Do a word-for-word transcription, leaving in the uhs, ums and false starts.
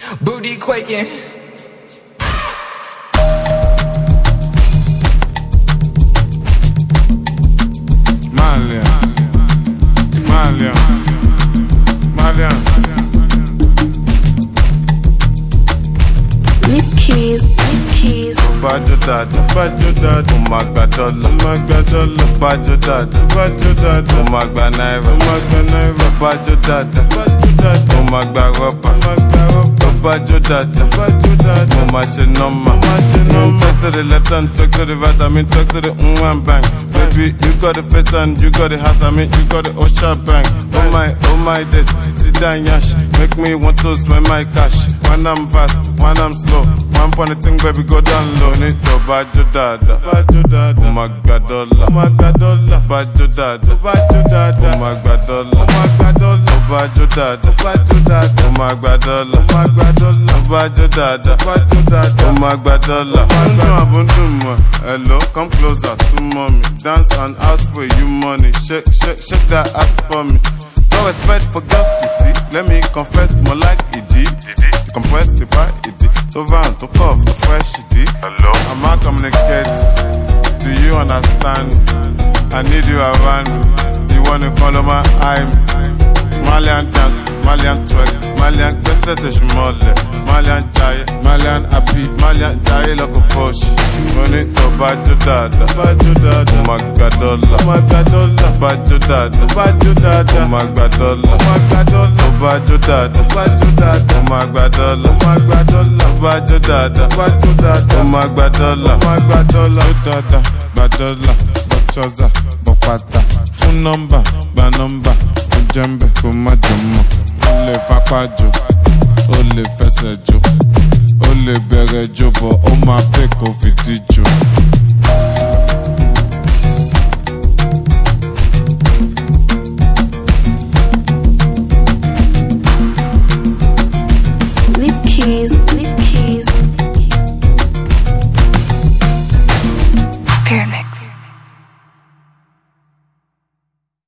Booty quaking. Malian, Malian, Malian. Nickies, Nickies. Bajo dada, bajo dada, o ma gba dollar, o ma gba dollar. Bajo dada, bajo dada, o ma gba naira, o ma gba naira. Bajo dada, bajo dada, o ma gba rubber, o ma gba rubber. Bajo dada, bajo dada, o ma ṣe normal, o ma ṣe normal. Talk to the left and talk to the right, I mean talk to the mm bang. Baby, you got the face and you got the house, I mean you got the Osha bang. Oh my, oh my days, sit down yash, make me want to spend my cash. When I'm fast, when I'm slow, one point thing baby go down low. Need to bajo dada, bajo dada, oh my god dollar, oh my god dollar, bajo dada, bajo dada, oh my god dollar, oh my god dollar, bajo dada, bajo dada, oh my god dollar, oh my god dollar, bajo dada, bajo dada, oh my god dollar. Hello, come closer, sumo me, dance and ask for you money, shake, shake, shake that ass for me. No respect for girls, you see. Let me confess, more like E D. You compress the bar, E D. To van, to cough, to fresh E D. Hello. I'm not communicate. Do you understand? I need you around me. You wanna follow my I'm Malian dance, Malian twerk, Malian gbese te shumole, Malian jaye, Malian happy, Malian jaye loko foshi. Money to bajo dada, bajo dada, oh my god dollar, oh my god dollar, bajo dada, bajo dada, oh my god dollar, oh my god dollar, bajo dada, bajo dada, oh my god dollar, oh my god dollar, bajo dada, bajo dada, oh my god dollar, oh my god dollar, dada, bajola, bachoza, bopata, phone number, ba number. Jembe kò má jọmọ, ó lè pápá jò, ó lè fẹsẹ̀ jò, ó lè bẹ̀rẹ̀ jò bọ̀, ó máa pè kó fìdí jò.